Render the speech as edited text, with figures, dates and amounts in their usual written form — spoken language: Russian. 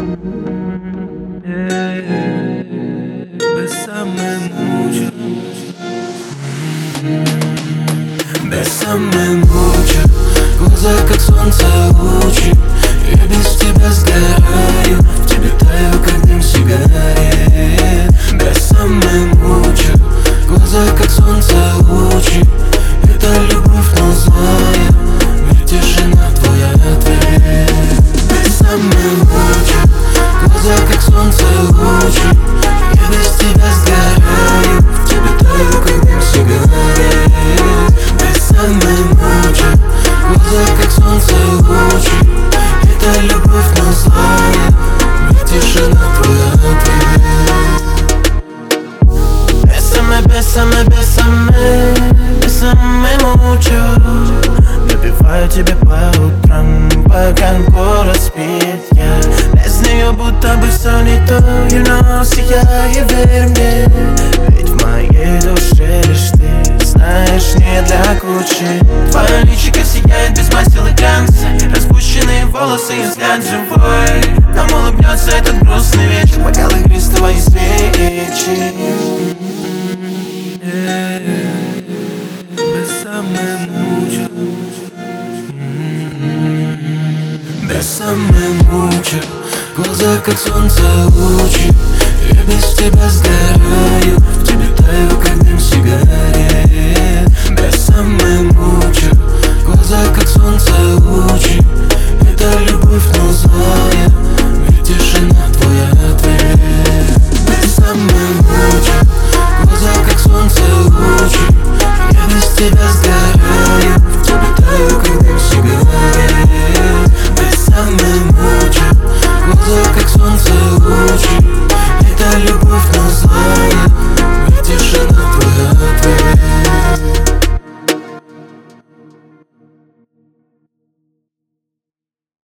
Бесамый мучит, бесамый мучит. Глаза как солнце лучи. Я без тебя сгораю, в тебе таю, как дым сигарет. Бесамый мучит. Глаза как солнце лучи. Это любовь, но злая, ведь тишина твоя ответ. Бесамый мучит. Глаза как солнце лучи. Я без тебя сгораю, в тебе таю, как дым сигарет. Бесамый мучит. Глаза как солнце лучи. Это любовь, но злая, ведь тишина твоя ответ. Бесамый, бесамый, бесамый, бесамый мучу. Напеваю тебе по утрам, пока город спит. Я без нее будто бы все не то. You know, сияй и верь мне, ведь в моей душе лишь ты. Знаешь, не для кучи. Твое личико сияет без масел и глянца. Распущенные волосы и взгляд живой. Нам улыбнется этот грустный вечер, бокал игристого и свечи. Бесамый мучит, бесамый мучит. Глаза как солнце лучи. Я без тебя сгораю, в тебе таю, как дым сигарет. Бесамый мучит. Глаза как солнце лучи. Это любовь, но зла.